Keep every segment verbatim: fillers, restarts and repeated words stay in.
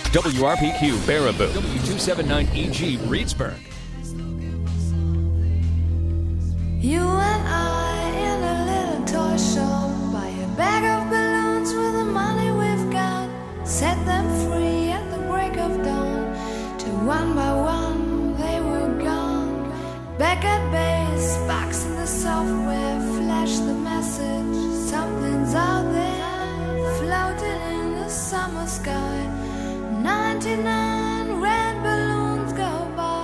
W R P Q Baraboo, W two seventy-nine E G Reedsburg. You and I in a little toy shop, buy a bag of balloons with the money we've got, set them free at the break of dawn, till one by one they were gone. Back at base, box in the software, flash the message, something's out there, floating in the summer sky. ninety-nine red balloons go by.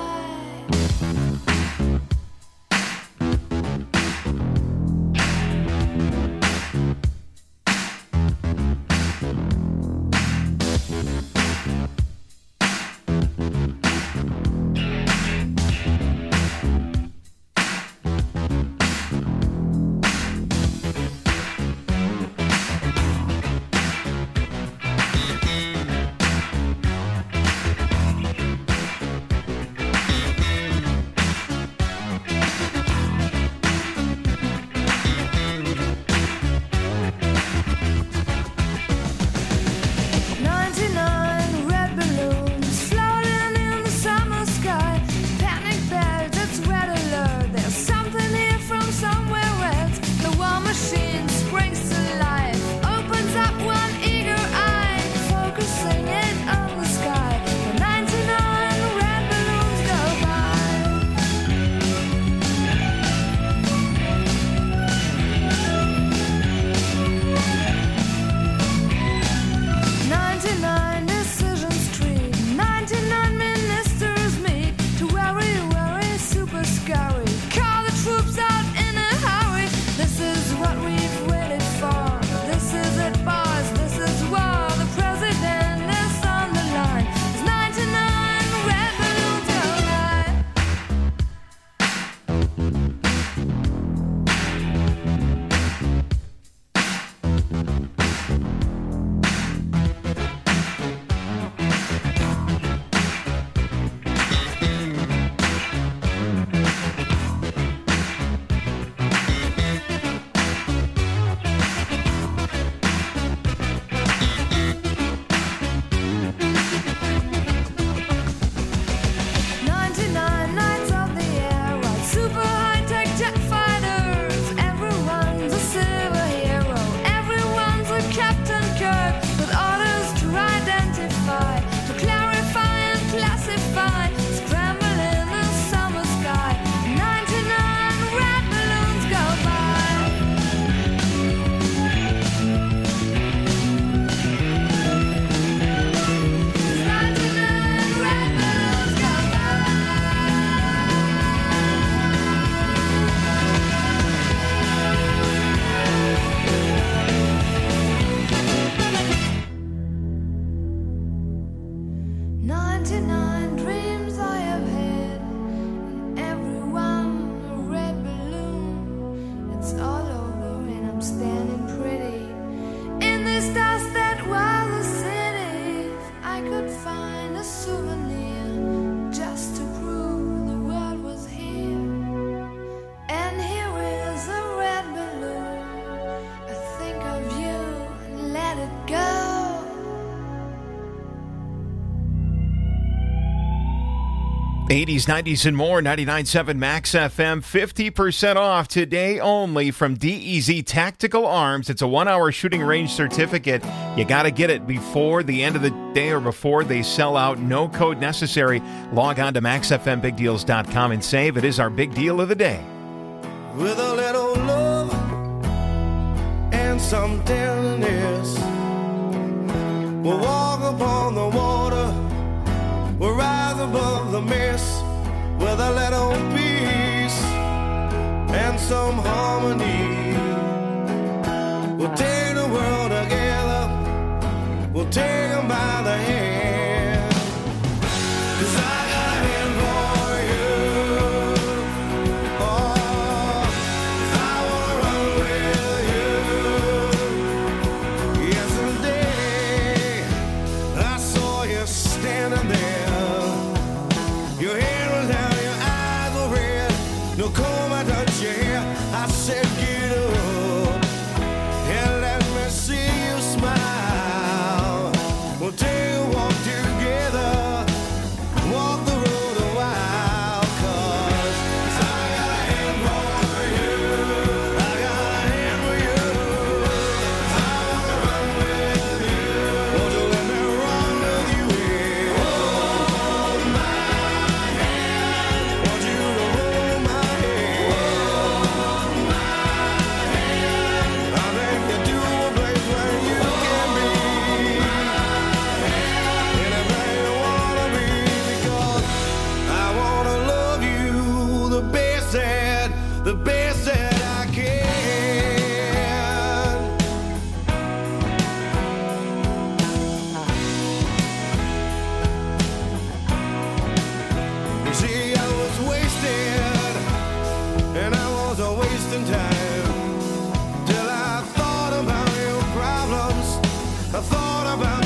ninety-nine dreams I have had, and every one a red balloon. It's all over and I'm standing pretty in this dust that was a city. If I could find a souvenir just to prove the world was here. And here is a red balloon. I think of you and let it go. eighties, nineties, and more, ninety-nine point seven Max F M, fifty percent off today only from D E Z Tactical Arms. It's a one-hour shooting range certificate. You got to get it before the end of the day or before they sell out. No code necessary. Log on to max f m big deals dot com and save. It is our big deal of the day. With a little love and some tenderness, we'll walk upon the water. We'll rise above the mist with a little peace and some harmony. We'll take the world together. We'll take them by the hand. 'Cause I got a hand for you. Oh, I wanna run with you.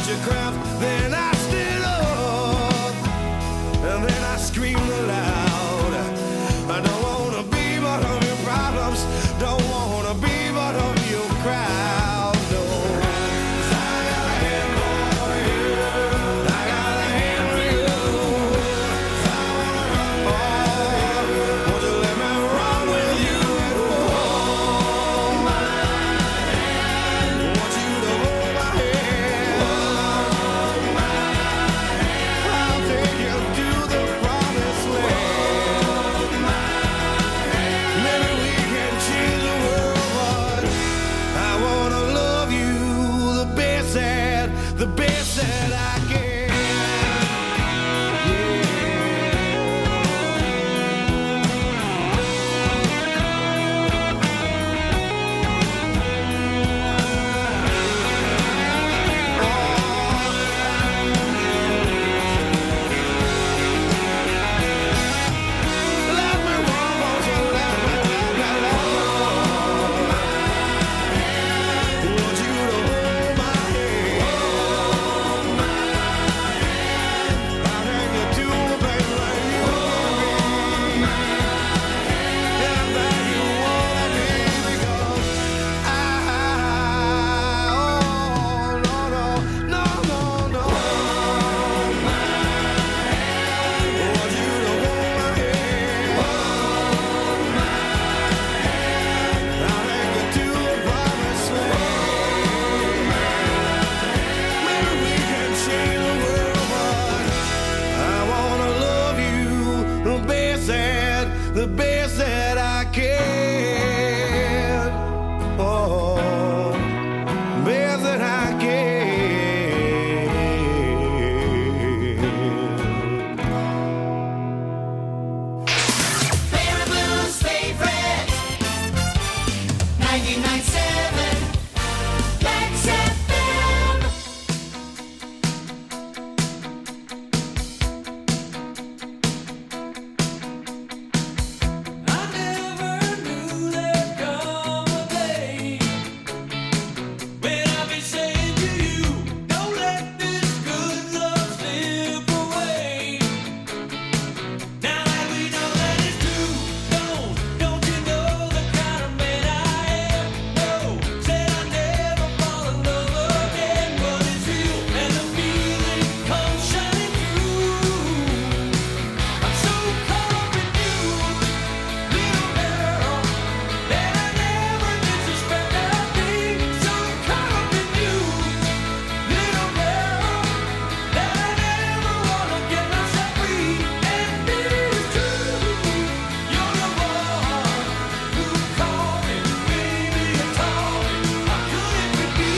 your craft. Then I stood up, and then I screamed aloud. I don't wanna be one of your problems, don't wanna be one of your crowd. No, 'cause I got a hand for you, I got a hand for you. 'Cause I wanna run for you, won't you let me run with you? Hold my hand, want you to hold my hand. Hold my hand, I'll take you to the promised land. Hold my hand, maybe we can change the world, but I wanna love you the best that, the best that I can. Let me run, won't you let me, let me, let me. Want you to hold my hand. Hold my hand, I'll take you to a place like you wanna be. Yeah, that you wanna be, because I, oh, no, no, no, no, no. Hold my hand, want you to hold my hand. Hold my hand, I'll take you to a promised land. Maybe we can change the world, but I wanna love you the best that, the best that I can. Oh, best that I can. Baraboo's favorite ninety-nine point seven Max F M. I never knew there'd come a day when I'd be saying to you, don't let this good love slip away. Now that we know that it's true, don't, don't you know the kind of man I am? No, said I'd never fall in love again, but it's real and the feeling comes shining through. I'm so caught up in you, little girl, that I never did suspect I'd be. So caught up in you, little girl, that I never wanna get myself free. And baby, it's true, you're the one who called me, baby, you told me, how could it be?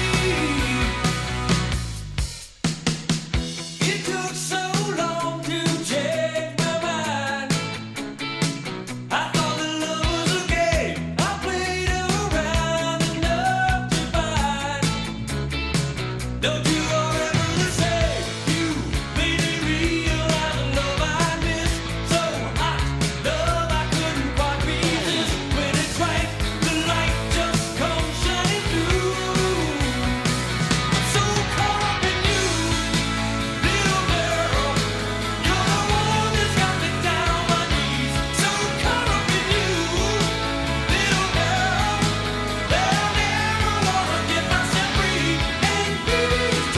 It took so long to change my mind. I thought that love was a game. I played around enough to find. Don't you ever say you made me realize the love I miss. So hot, love I couldn't quite resist. When it's right, the light just comes shining through. I'm so caught up in you, little girl. You're the one that's got me down on my knees. So caught up in you, little girl, that I never wanna get myself free. And baby, it's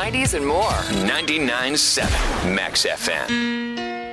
nineties, and more. ninety-nine point seven Max F M.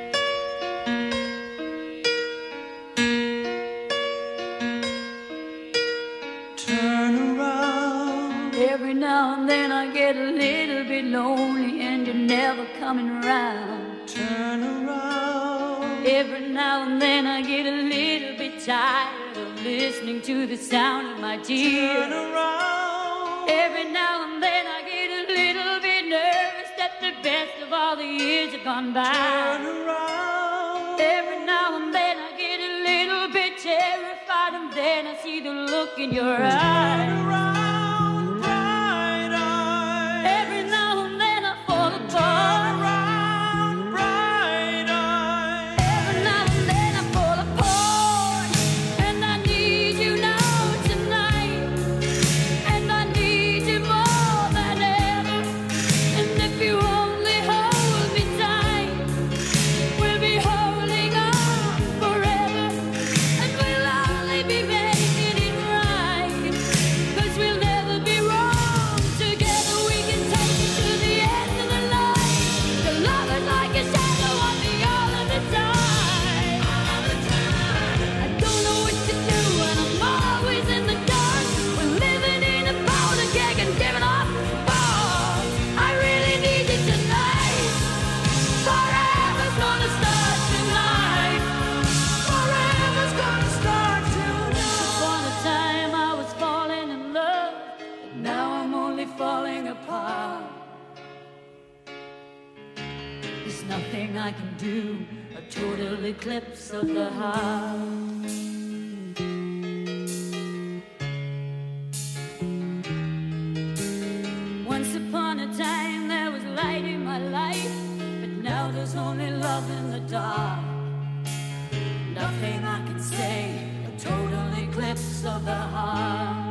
Every now and then I get a little bit lonely and you're never coming around. Turn around. Every now and then I get a little bit tired of listening to the sound of my tears. Turn around. Every now and then I get a little bit nervous that the best of all the years have gone by. Turn around. Every now and then I get a little bit terrified and then I see the look in your eyes. Turn around. I can do a total eclipse of the heart. Once upon a time there was light in my life, but now there's only love in the dark. Nothing I can say, a total eclipse of the heart.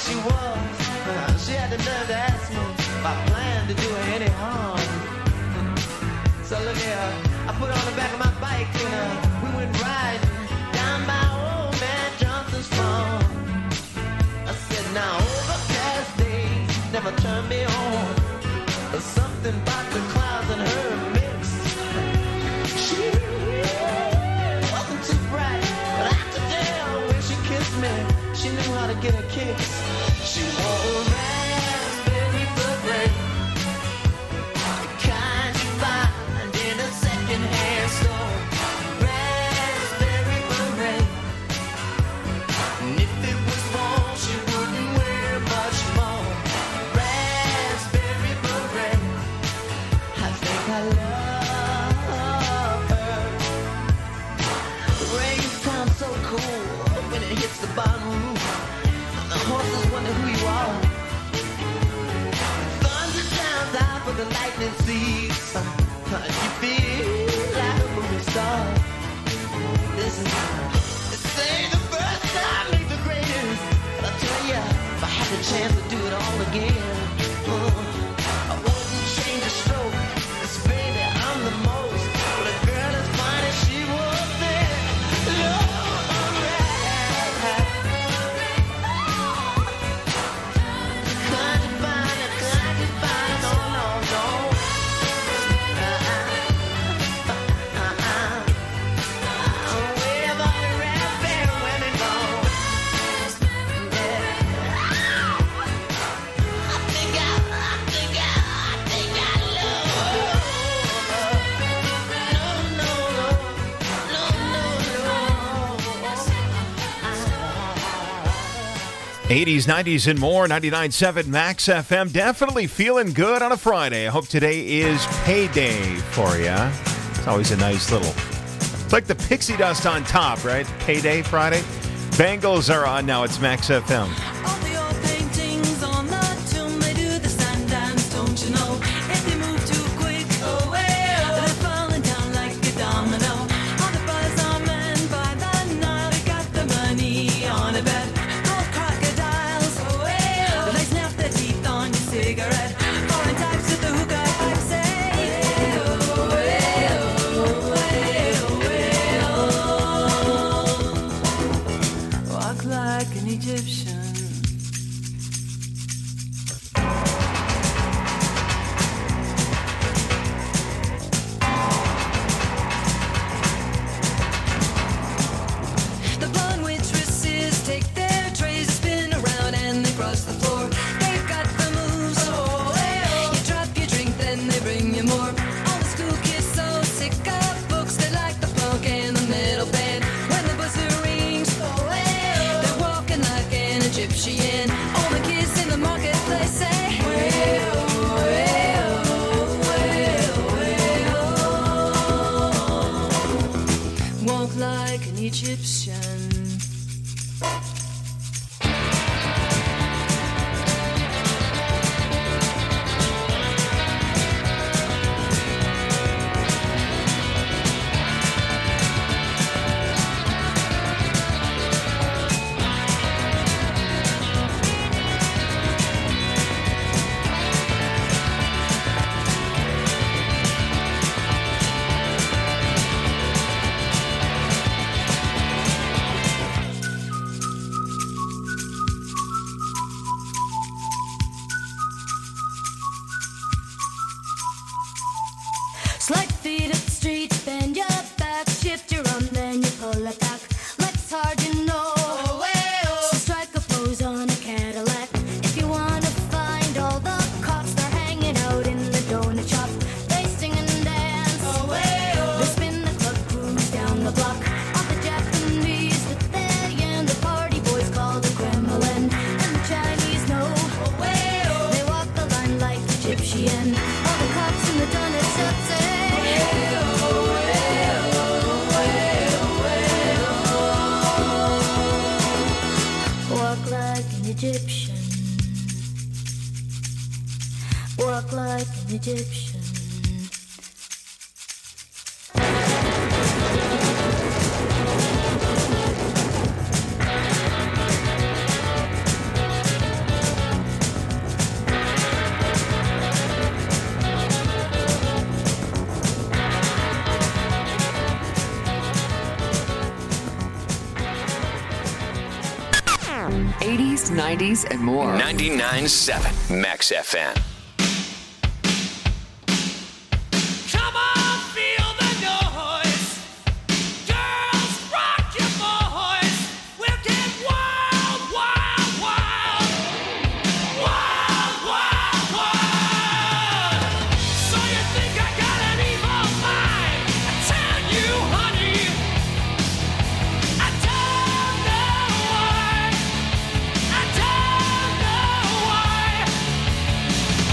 she was. Uh, she had the nerve to ask me if I planned to do her any harm. So look here, I put her on the back of my bike and uh, we went riding down by old man Johnson's farm. I said, now overcast days never turn me on. There's something about the clouds and her mixed. She wasn't too bright, but I could tell when she kissed me, she knew how to get a kiss. She wore a raspberry beret, the kind you find in a second-hand store. Raspberry beret, and if it was warm, she wouldn't wear much more. Raspberry beret, I think I love her. The rain sounds so cool when it hits the bottom roof. The horses wonder who you are. Thunder sounds out for the lightning seeds. You feel like a movie star. This is this ain't the first time, ain't the greatest. But I'll tell ya, if I had the chance to do it all again, uh, I wouldn't change a stroke. 'Cause baby, I'm the most. But a girl as fine as she was there. Lord, eighties, nineties, and more. ninety-nine point seven Max F M. Definitely feeling good on a Friday. I hope today is payday for you. It's always a nice little... It's like the pixie dust on top, right? Payday Friday. Bengals are on now. It's Max F M. All the old paintings on the tomb, they do the sun dance, don't you know? If they move too quick, oh well, they're falling down like a domino. All the buzz on men by the Nile, they got the money on a bet. Old crocodiles, oh well, they snap their teeth on your cigarette. Foreign types with the hookah pipe say, oh well, oh well, walk like an Egyptian. The blonde waitresses take their trays, spin around and they cross the floor. They've got the moves, oh well. You drop your drink, then they bring you more. All the school kids so sick of books, they like the punk and the metal band. When the buzzer rings, oh well, they're walking like an Egyptian. All the kids in the marketplace say, well, well, well, well. Walk like an Egyptian. Slide feet up the street, bend your back, shift your arm, then you pull it back. Life's hard, you know. So strike a pose on a Cadillac. If you wanna find all the cops, they're hanging out in the donut shop. They sing and dance. They spin the club cruise down the block. All the Japanese with their yen, the party boys call the Kremlin, and the Chinese know. They walk the line like Egyptian. All the cops in the donut shop say, walk like an Egyptian. Walk like an Egyptian. nineties, and more. ninety-nine point seven Max F M. Come on, feel the noise. Girls, rock your boys. We'll get wild, wild, wild. Wild, wild, wild. So you think I got an evil mind? I tell you, honey, I don't know why. I don't know why.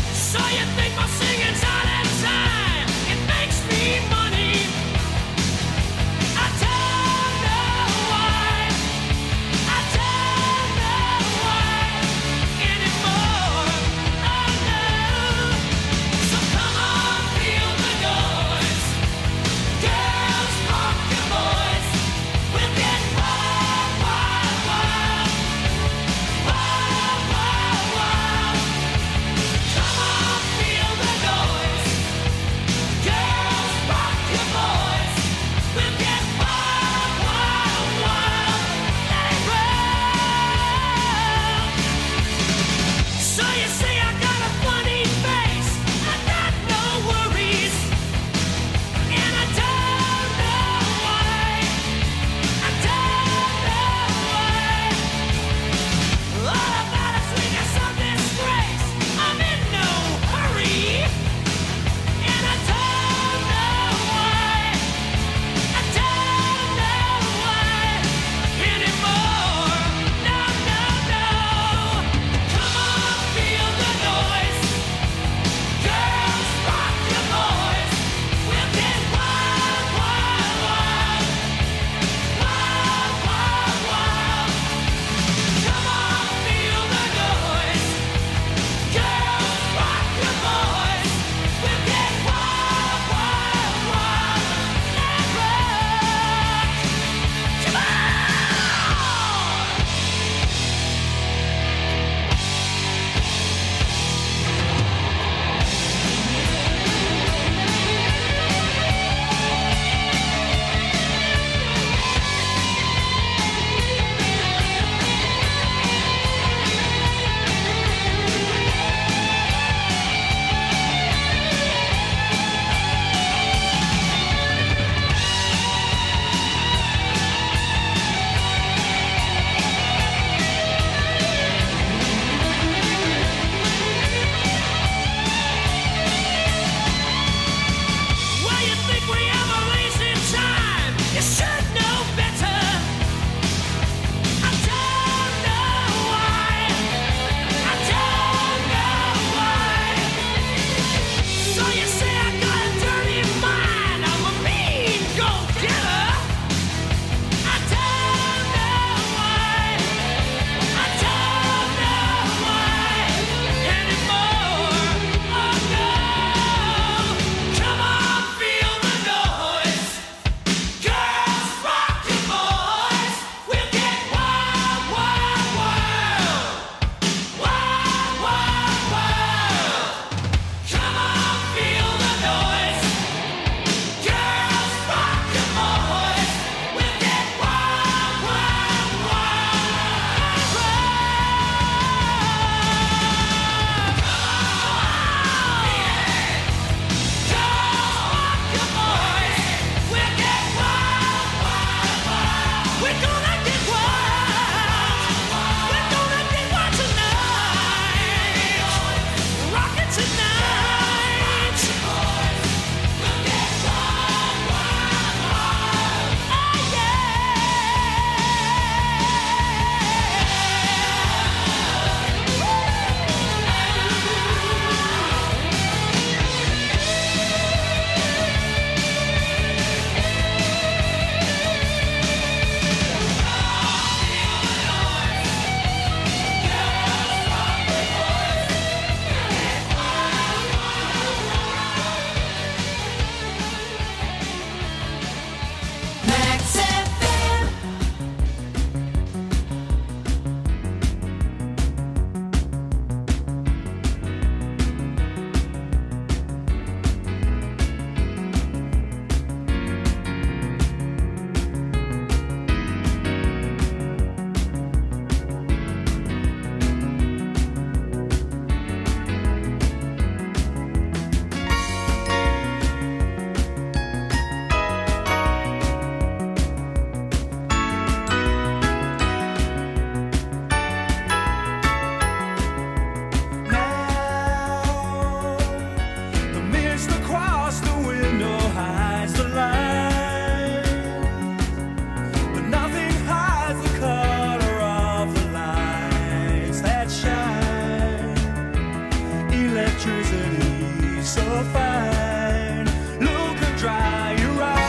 so fine. Look and dry your eyes.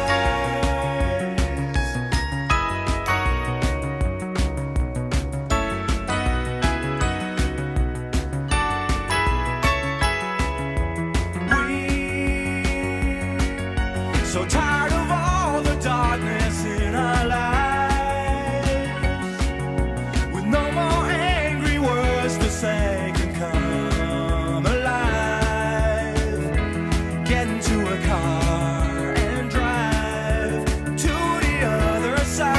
We so tired of all the darkness in our lives, with no more angry words to say can come alive. Get into a car and drive to the other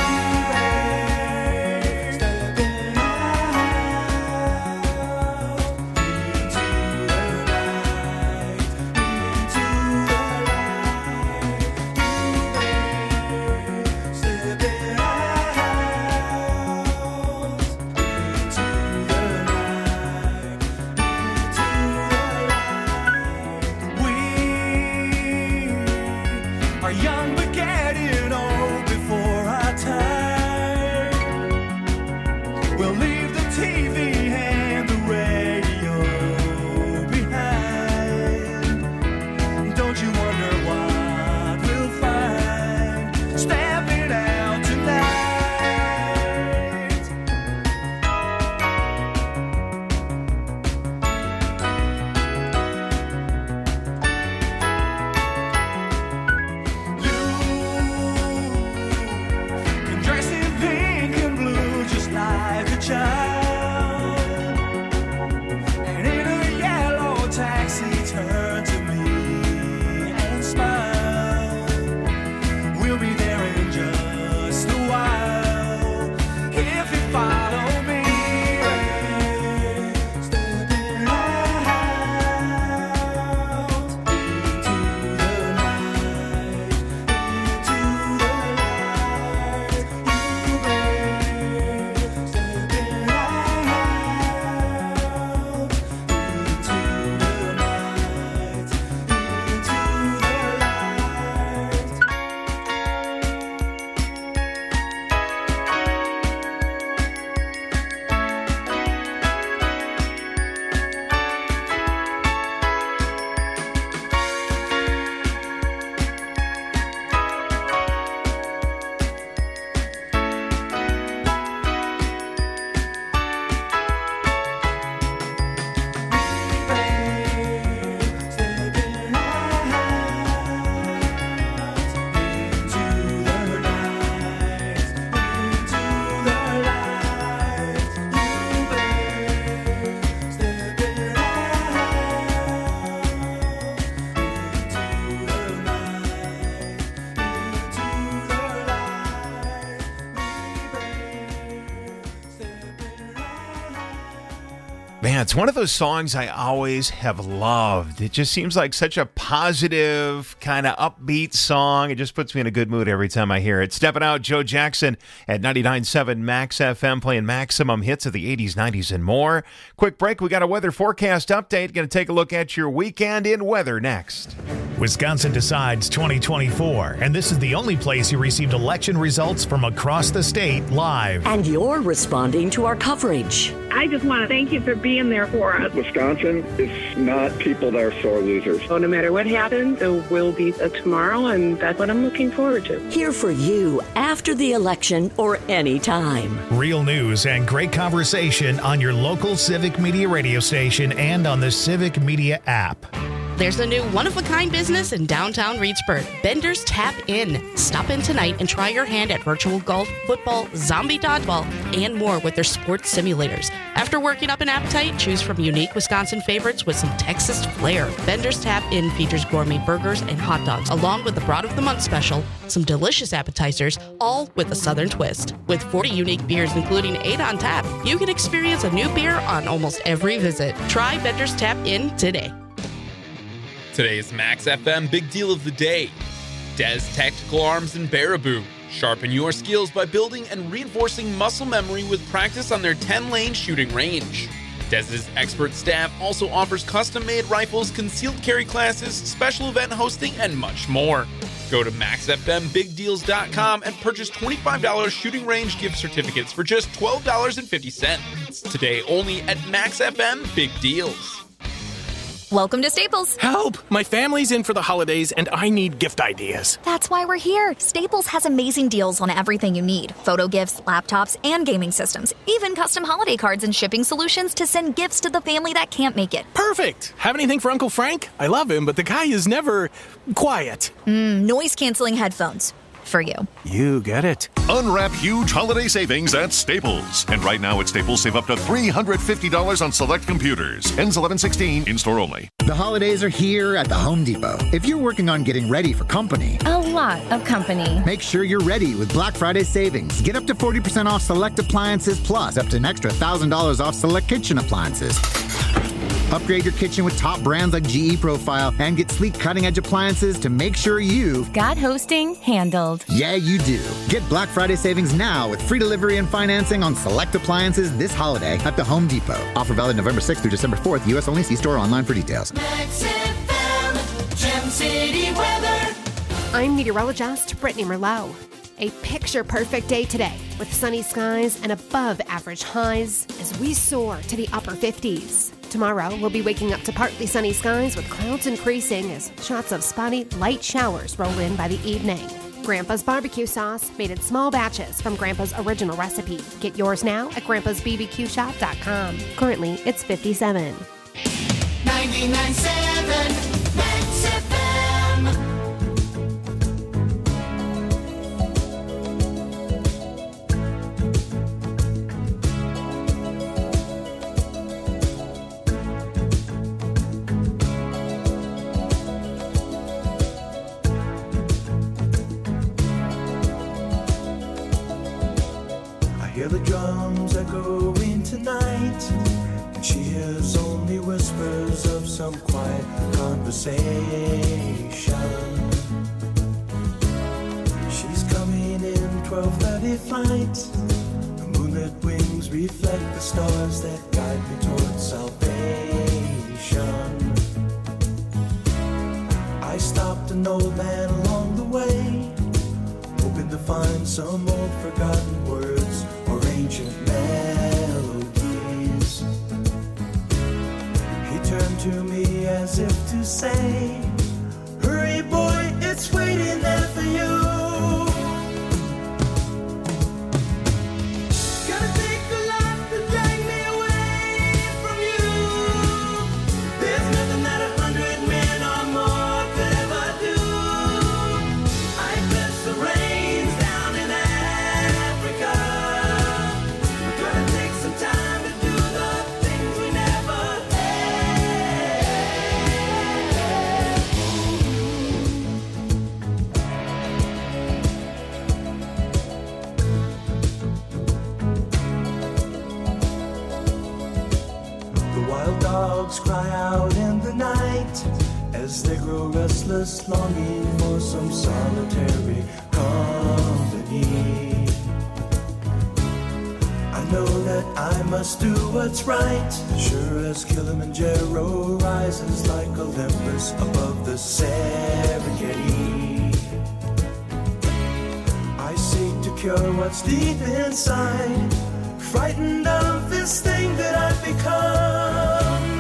side. Stepping out into the light, into the light. Stepping out into the light, into the light. We are young but getting old before our time. We'll leave the T V and the radio behind. Don't you wonder what we'll find stepping out tonight? You can dress in pink and blue just like a child, and in a yellow taxi turn to me and smile. We'll be there in just a while if you follow me. Stepping out into the night, into the light. You may stepping out into the night, into the light. Stepping out into the night, into the light. You may stepping out into the night, into the light. Stepping out. Man, it's one of those songs I always have loved. It just seems like such a positive, kind of upbeat song. It just puts me in a good mood every time I hear it. Stepping Out, Joe Jackson at ninety-nine point seven Max F M, playing maximum hits of the eighties, nineties, and more. Quick break. We got a weather forecast update. Going to take a look at your weekend in weather next. Wisconsin Decides twenty twenty-four, and this is the only place you received election results from across the state live. And you're responding to our coverage. I just want to thank you for being there for us. Wisconsin is not people that are sore losers. So no matter what happens, there will be a tomorrow, and that's what I'm looking forward to. Here for you after the election or any time. Real news and great conversation on your local Civic Media radio station and on the Civic Media app. There's a new one-of-a-kind business in downtown Reedsburg, Bender's Tap In. Stop in tonight and try your hand at virtual golf, football, zombie dodgeball, and more with their sports simulators. After working up an appetite, choose from unique Wisconsin favorites with some Texas flair. Bender's Tap In features gourmet burgers and hot dogs, along with the Broad of the Month special, some delicious appetizers, all with a Southern twist. With forty unique beers, including eight on tap, you can experience a new beer on almost every visit. Try Bender's Tap In today. Today's Max F M Big Deal of the Day. Des Tactical Arms in Baraboo. Sharpen your skills by building and reinforcing muscle memory with practice on their ten-lane shooting range. Des's expert staff also offers custom-made rifles, concealed carry classes, special event hosting, and much more. Go to max f m big deals dot com and purchase twenty-five dollars shooting range gift certificates for just twelve dollars and fifty cents. Today only at Max F M Big Deals. Welcome to Staples. Help! My family's in for the holidays and I need gift ideas. That's why we're here. Staples has amazing deals on everything you need. Photo gifts, laptops, and gaming systems. Even custom holiday cards and shipping solutions to send gifts to the family that can't make it. Perfect! Have anything for Uncle Frank? I love him, but the guy is never quiet. Mm, noise-canceling headphones. For you. You get it. Unwrap huge holiday savings at Staples. And right now at Staples, save up to three hundred fifty dollars on select computers. Ends eleven sixteen, in-store only. The holidays are here at the Home Depot. If you're working on getting ready for company, a lot of company, make sure you're ready with Black Friday savings. Get up to forty percent off select appliances, plus up to an extra one thousand dollars off select kitchen appliances. Upgrade your kitchen with top brands like G E Profile and get sleek cutting-edge appliances to make sure you've got hosting handled. Yeah, you do. Get Black Friday savings now with free delivery and financing on select appliances this holiday at the Home Depot. Offer valid November sixth through December fourth. U S only. See store online for details. Max F M, Gem City weather. I'm meteorologist Brittany Merlot. A picture-perfect day today with sunny skies and above-average highs as we soar to the upper fifties. Tomorrow, we'll be waking up to partly sunny skies with clouds increasing as shots of spotty, light showers roll in by the evening. Grandpa's barbecue sauce, made in small batches from Grandpa's original recipe. Get yours now at grandpas b b q shop dot com. Currently, it's fifty-seven. ninety-nine point seven Max F M. Hear the drums echoing tonight, and she hears only whispers of some quiet conversation. She's coming in twelve thirty flight. The moonlit wings reflect the stars that guide me towards salvation. I stopped an old man along the way, hoping to find some old forgotten words or ancient melodies. He turned to me as if to say, hurry boy, it's waiting there for you. Gotta take a lot to drag me away from you. There's nothing that a hundred men or more could ever do. I bless the rains down in Africa. Gonna take some time to do the things we never The wild dogs cry out in the night as they grow restless, longing for some solitary company. I know that I must do what's right, sure as Kilimanjaro rises like Olympus above the Serengeti. I seek to cure what's deep inside, frightened of this thing that I've become.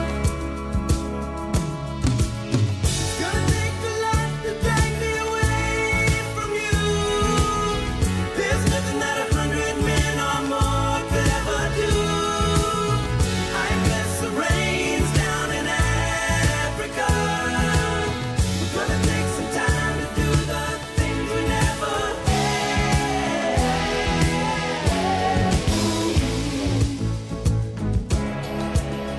Gonna take a lot to drag me away from you. There's nothing that a hundred men or more could ever do. I bless the rains down in Africa. We're gonna take some time to do the things we never had.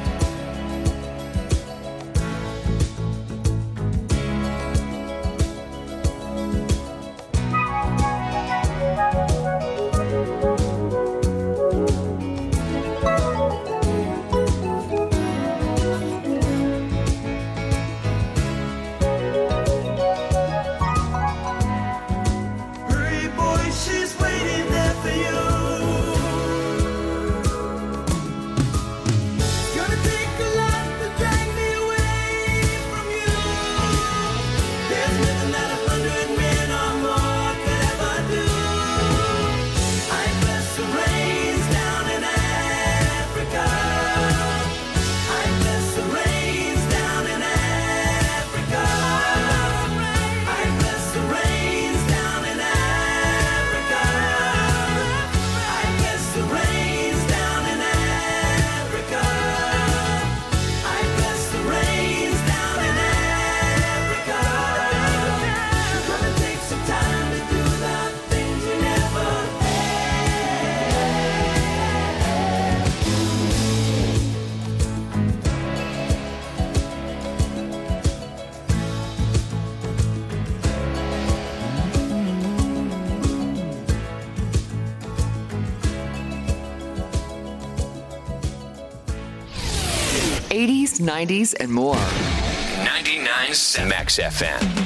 eighties, nineties, and more. ninety-nine Max F M.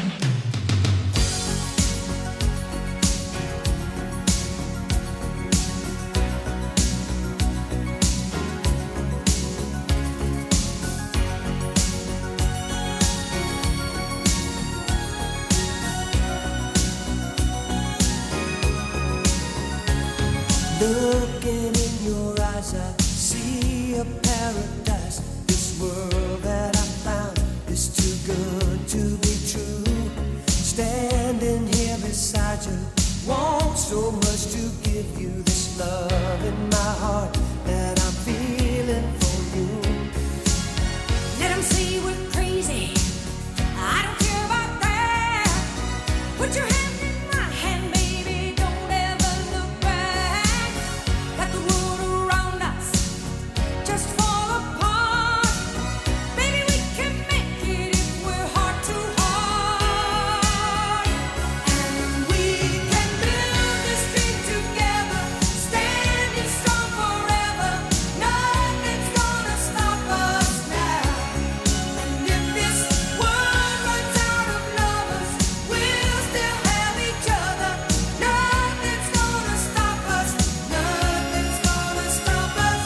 Looking in your eyes, I see a paradise. This world that I found is too good to be true. Standing here beside you, want so much to give you this love in my heart that I'm feeling for you. Let 'em say we're crazy. I don't care about that. Put your hand in my hand, baby. Don't ever look back. Let the world around us just fall apart. Baby, we can make it if we're heart to heart. And we can build this dream together, standing strong forever. Nothing's gonna stop us now. And if this world runs out of lovers, we'll still have each other. Nothing's gonna stop us. Nothing's gonna stop us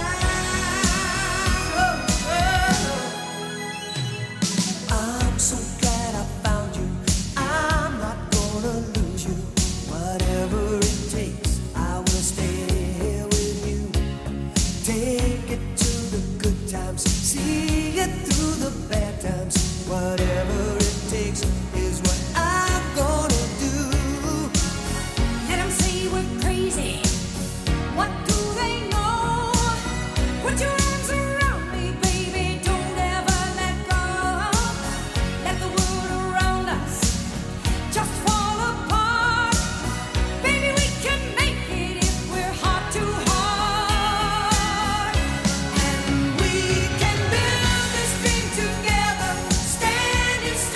now. I'm so glad I found you. I'm not gonna lose you. Whatever it takes, I will stay here with you. Take it to the good times, see it through the bad times. Whatever it takes is what I'm gonna do. Let 'em say we're crazy. What do they know? Put your arms around me, baby. Don't ever let go. Let the world around us just fall apart. Baby, we can make it if we're heart to heart. And we can build this dream together, standing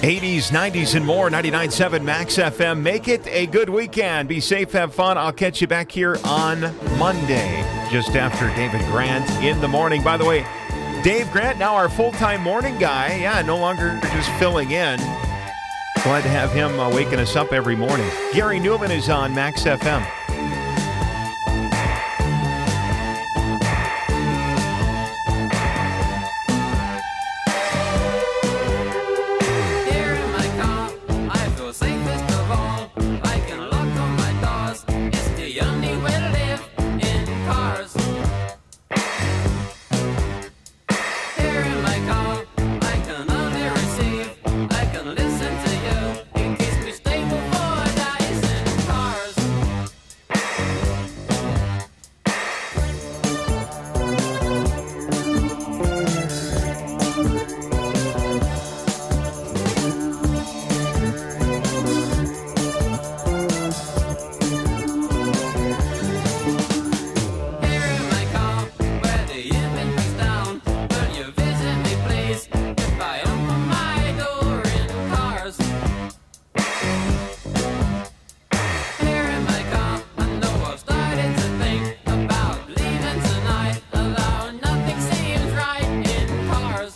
eighties, nineties, and more. ninety-nine point seven Max F M. Make it a good weekend. Be safe, have fun. I'll catch you back here on Monday, just after David Grant in the morning. By the way, Dave Grant, now our full-time morning guy. Yeah, no longer just filling in. Glad to have him uh, waking us up every morning. Gary Newman is on Max F M. Here in my car, I feel safest of all. I can lock on my doors. It's the only way to live in cars. Here in my car, I can only receive. I can listen to you. It keeps me stable for days in cars. Here in my car, where the image is down. Will you visit me, please? If I open my door in cars. Here in my car, I know I've started to think about leaving tonight. Although nothing seems right in cars.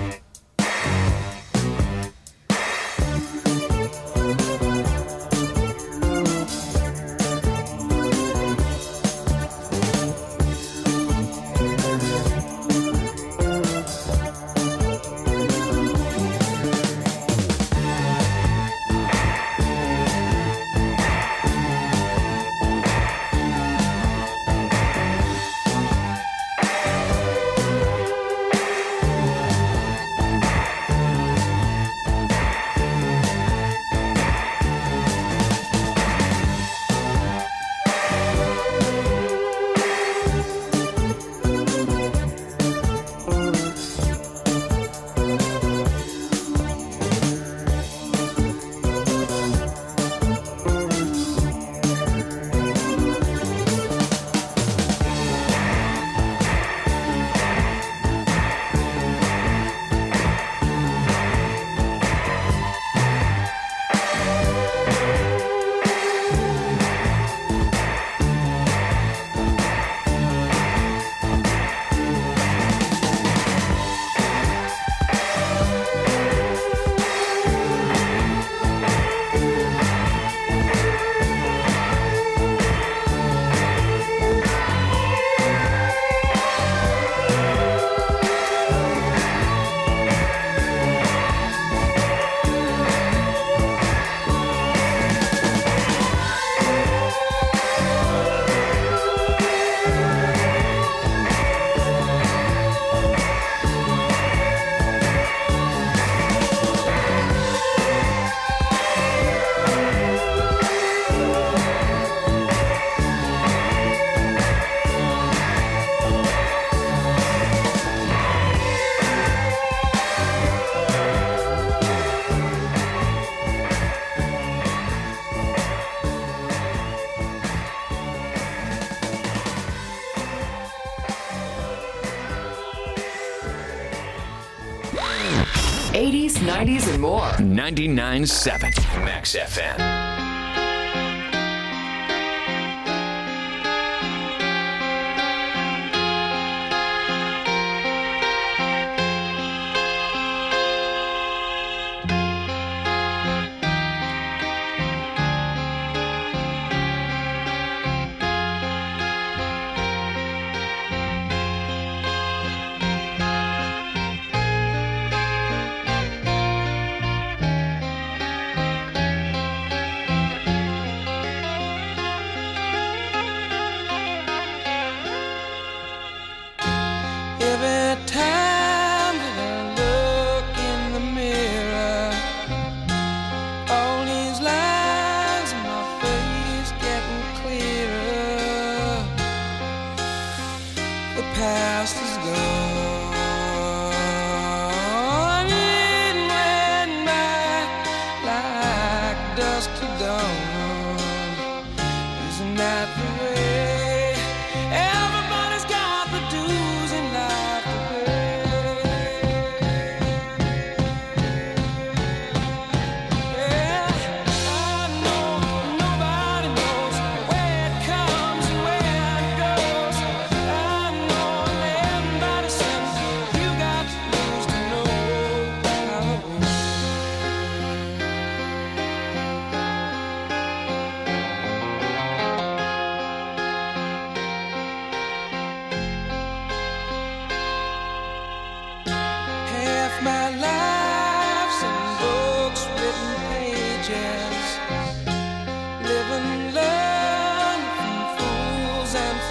eighties, nineties, and more. ninety-nine point seven Max F M.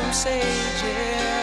some sage, yeah.